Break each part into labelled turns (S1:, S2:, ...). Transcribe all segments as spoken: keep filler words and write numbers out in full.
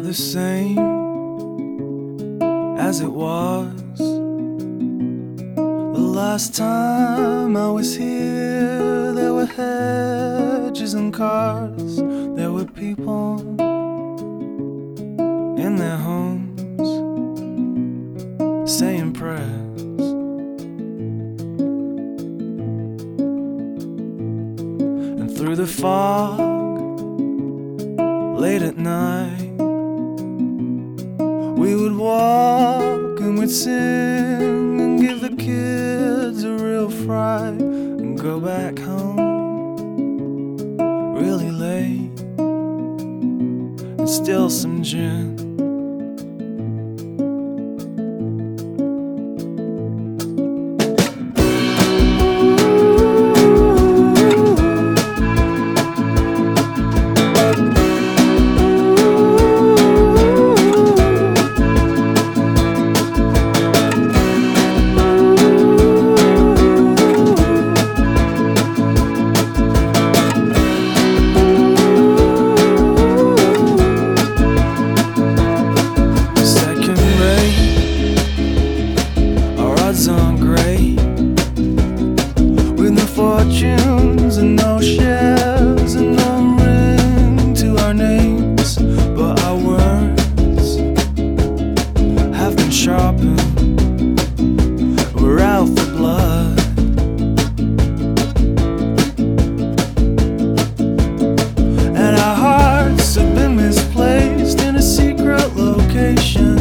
S1: not the same as it was the last time I was here. There were hedges and cars, there were people in their homes saying prayers. And through the fog, late at night, we would walk and we'd sing and give the kids a real fright and go back home really late and steal some gin. On great, with no fortunes and no shares and no ring to our names, but our words have been sharpened. We're out for blood, and our hearts have been misplaced in a secret location.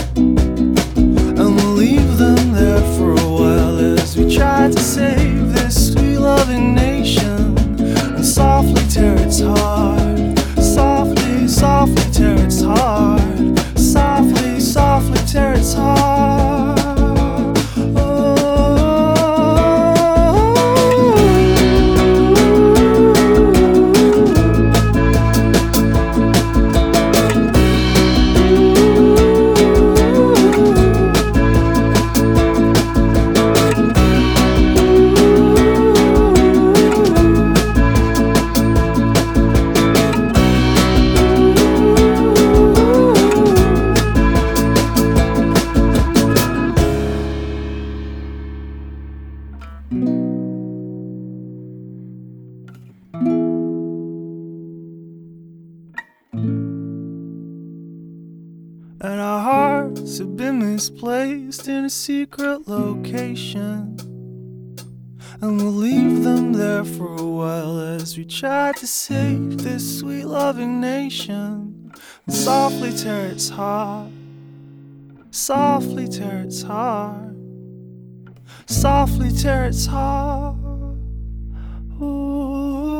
S1: To save this sweet loving nation and softly tear its heart, softly, softly tear its heart, softly, softly tear its heart. And our hearts have been misplaced in a secret location, and we'll leave them there for a while as we try to save this sweet loving nation and softly tear its heart, softly tear its heart, softly tear its heart. Ooh.